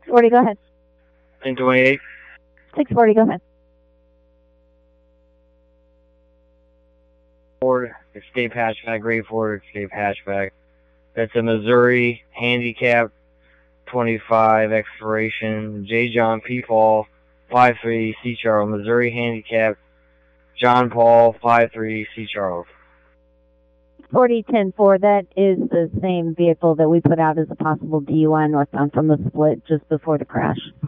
640, go ahead. 1028. 640, go ahead. Ford Escape hatchback, gray Ford Escape hatchback. That's a Missouri handicap 25 expiration. J. John P. Paul 53 C. Charles. Missouri handicap John Paul 53 C. Charles. 4010-4, that is the same vehicle that we put out as a possible DUI northbound from the split just before the crash.